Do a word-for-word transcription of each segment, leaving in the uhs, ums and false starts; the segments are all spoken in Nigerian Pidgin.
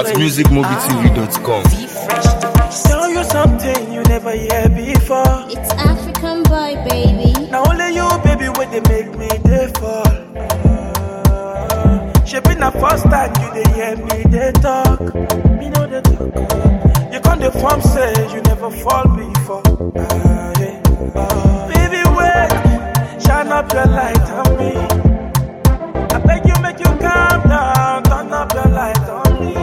at music movie t v dot com. Tell you something you never hear before. It's African boy, baby. Now only you, baby, when they make me they fall. She been the first time you they hear me they talk. Me know they talk. You can't the form say you never fall before. Ah, yeah. Ah. Baby, wait, shine up your light on me. I beg you, make you calm down, turn up your light on me.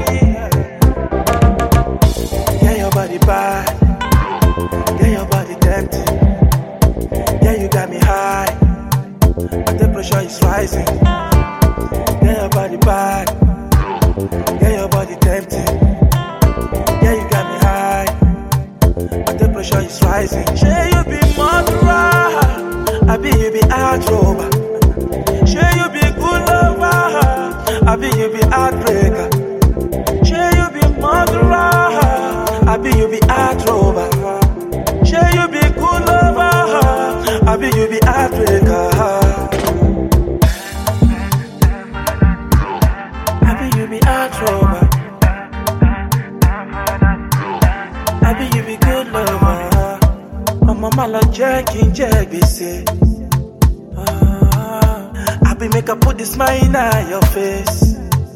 Yeah, your body bad, yeah, your body tempting. Yeah, you got me high, my temperature is rising. Yeah, your body bad, yeah, your body tempting. Yeah, you got me high, my temperature is rising. Sure, you be murderer, I be you be heartthrober. Sure, you be good lover, I be you be heartbreaker. Sure, you be murderer, I be you be heartthrober. Sure, you be good lover, I be you be heartbreaker. I be you be heartthrober. I be you be good lover. My mama like jacking, jack, they say. I be make her put this smile in your face.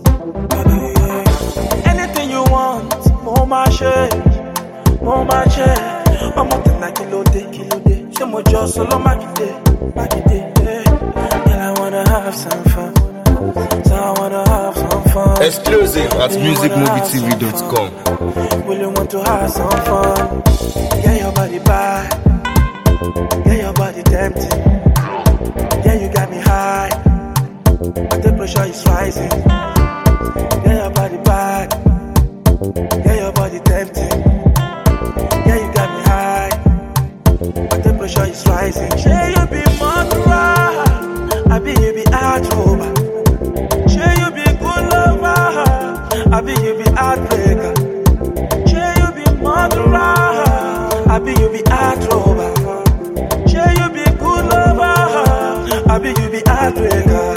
Anything you want, more my share, more my share. I'm up to like kilo day, kilo day. She mo just solo makite, makite. Girl, I wanna have some fun, so I wanna have some fun. Exclusive at music movie t v dot com. Will you want to have some fun? Yeah, your body bad, yeah, your body tempting. Yeah, you got me high, my temperature is rising. Yeah, your body bad, yeah, your body tempting. Yeah, you got me high, my temperature is rising. Yeah, you be murderer, I be you be heartthrober. Yeah, you be good lover, I be you be heartbreaker. Yeah, you be murderer, I be you be heartthrober. Yeah, you be good lover, I be you be heartbreaker.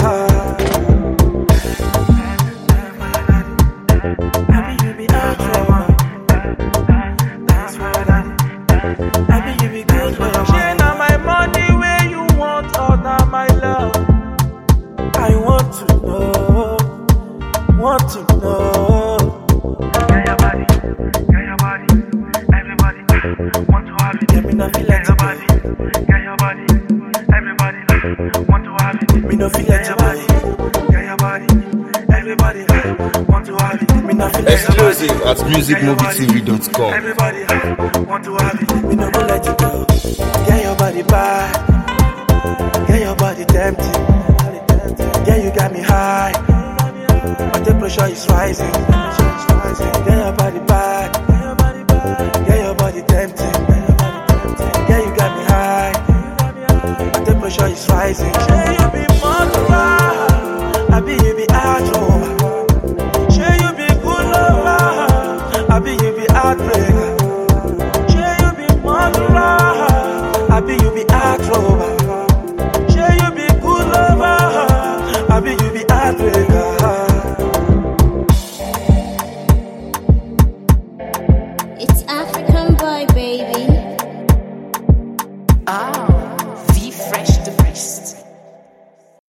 I be you be heartthrober. That's what I I be you be good lover. Share now my money where you want, or now my love. I want to know, want to know. Get your body, get your body, everybody want to have it. Get me no feel like Get your body, get your body, everybody want to have it. me no feel like Get your body, get your body, everybody want to have it. me no feel like Exclusive at music movie t v dot com. Everybody want to have it. me no go let you go. Yeah, your body bad, yeah, your body tempting. Yeah, you got me high, my temperature is rising. Yeah, your body bad, yeah, your body tempting. Yeah, you got me high, my temperature is rising. Yeah, you be